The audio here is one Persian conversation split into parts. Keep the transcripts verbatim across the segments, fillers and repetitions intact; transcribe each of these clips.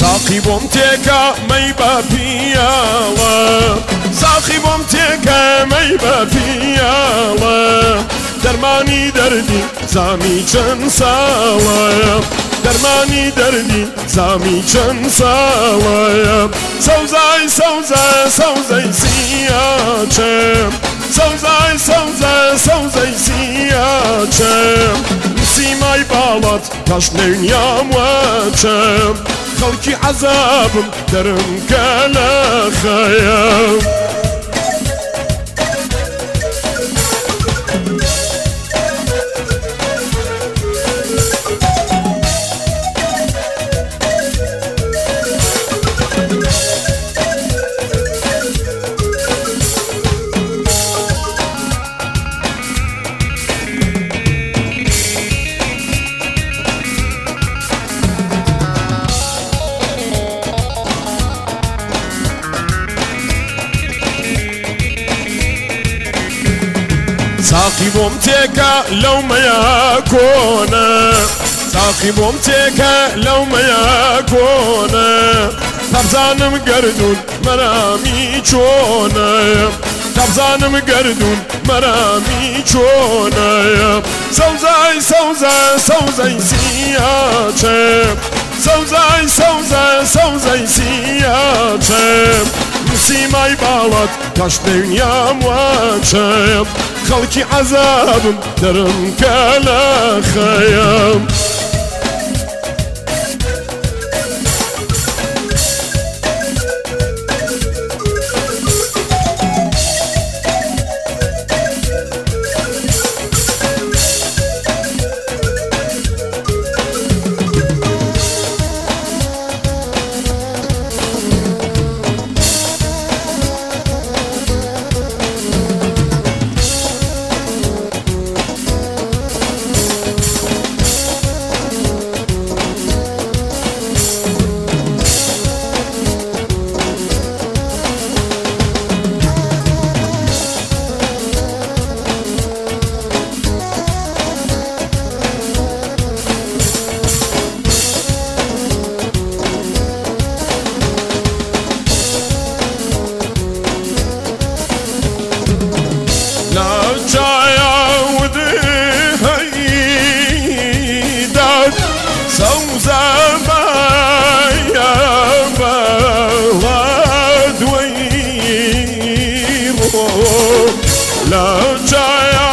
ساقی بۆم تێکە مەی بە پیاڵە ساقی بۆم تێکە مەی بە پیاڵە دەرمانی دەردی زامی چەند ساڵە دەرمانی دەردی زامی چەند ساڵە سەوزای سەوزە سەوزەی سیاچم سەوزای سەوزە سەوزەی سیاچم سیمای باڵات تاش نێونیام وەچم خەڵکی عەزابم دەرم کە لە خەیەم ساقی بۆم تێکە لەو مەیە کۆنە ساقی بۆم تێکە لەو مەیە کۆنە تەبزانم گەردون مەرامی چۆنە تەبزانم گەردون مەرامی چۆنە سەوزای سەوزە سەوزەی سیاچم سەوزای سەوزە سەوزەی سیاچم سیمای باڵات تاش دنیام وەچم خەڵکی عەزابم دەرم کە لە خەیەم لا جايا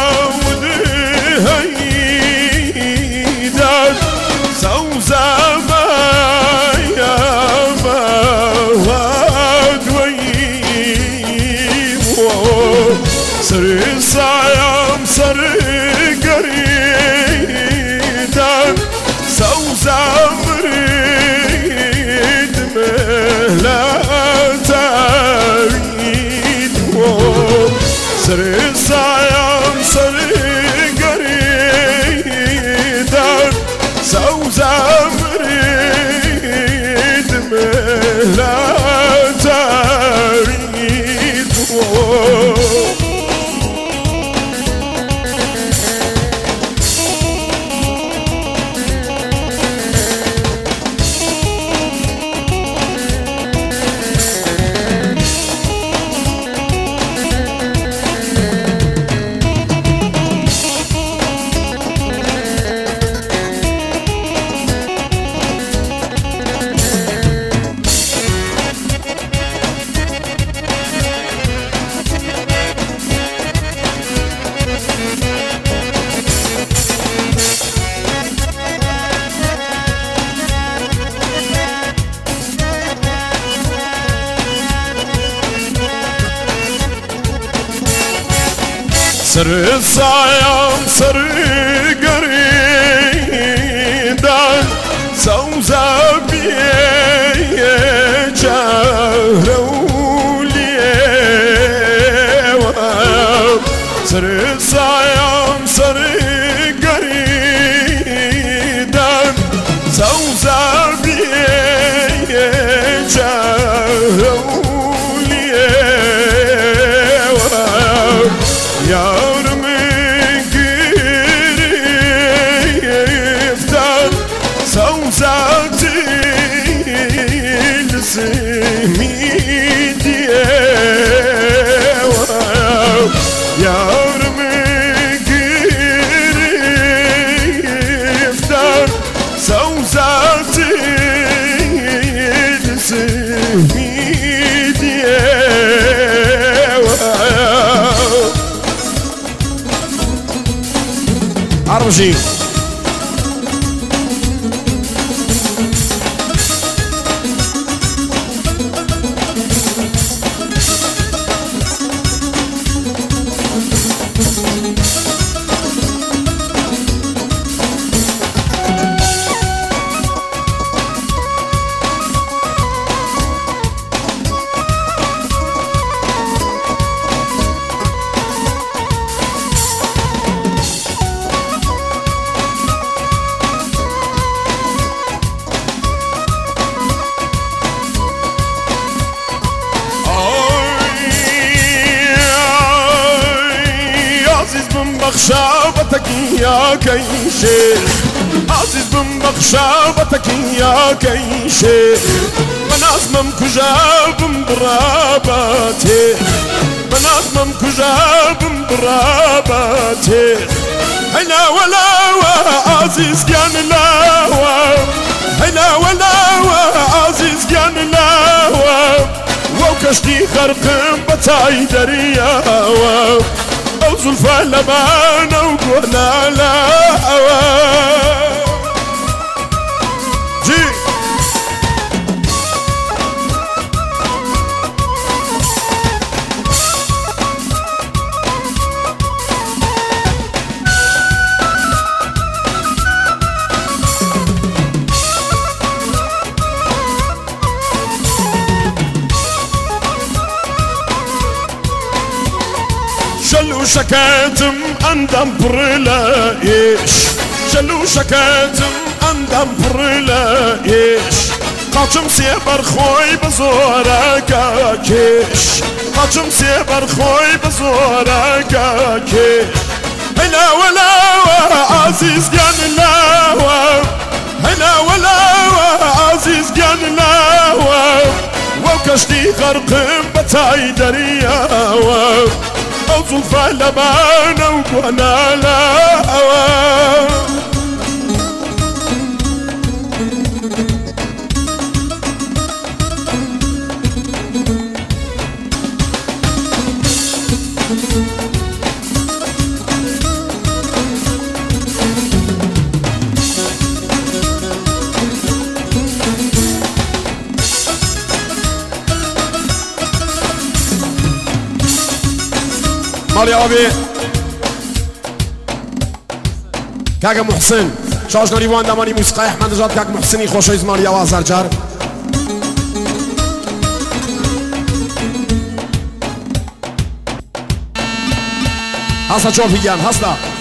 ودهيدات سوزا بايا بواد ويب سري صايم سري قريدات سوزا مريد مهلا تاريد سري صايم سري قريدات سوزا مريد مهلا تاريد سر صايم سر قريدان سوزا بيه جهرولي سر صايم سر قريدان سوزا بيه جهرولي يا سوزاتي باشین. بخشابتك يا كي شيخ عزيز بن بخشابتك يا كي شيخ بنازمم كجاب براباتي بنازمم كجاب براباتي هلا ولا عزيز كان لا هلا ولا عزيز كان لا وكشتي خرق بتاي دريا أو زلفة لبان وقونا لا جي شلو شكاتم أندم برلا إيش شلو شكاتم أندم برلا إيش قاچم سيبر خوي بزورا كيش قاچم سيبر خوي بزورا كيش هلا ولا عزيز جان لا هلا ولا عزيز جان لا وكشتي غرق بتاي دريا أو زلفة لبان وقونا لا مالي عبي كاك محسن شاش نريوان دماني موسيقى احمد جاد كاك محسني خوشويز مالي عواز زرجار هستا چوب هيان هستا